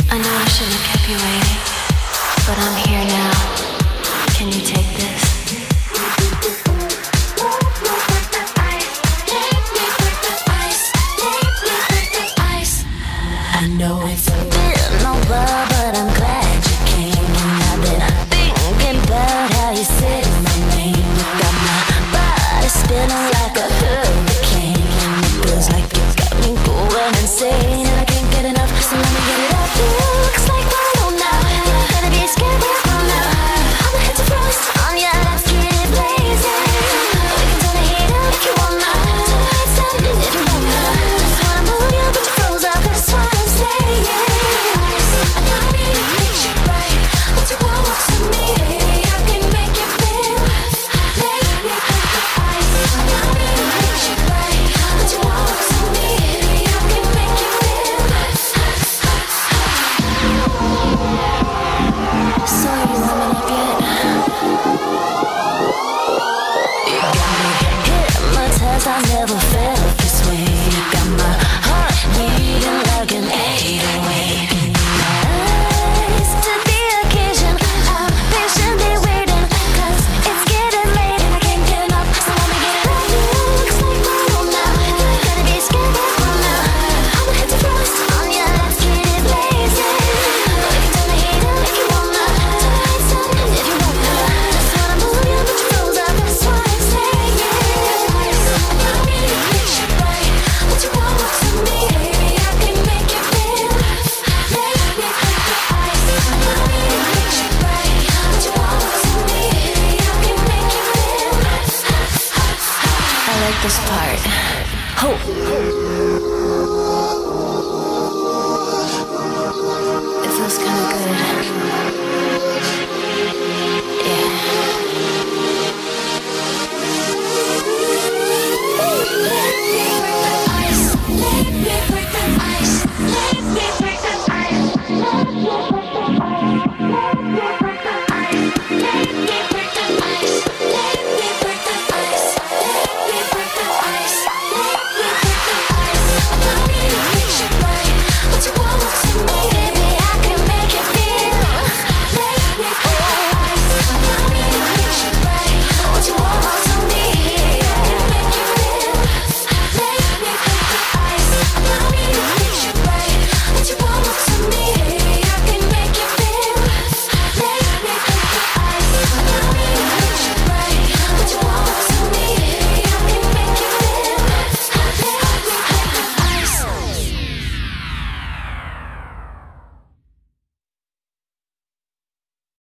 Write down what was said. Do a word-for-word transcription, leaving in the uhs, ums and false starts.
I know I shouldn't have kept you waiting, but I'm here now. Can you take this? I know it's been a while, but I'm glad you came. And I've been thinking about how you said my name. You got my body spinning like a hurricane, and it feels like you got me going insane.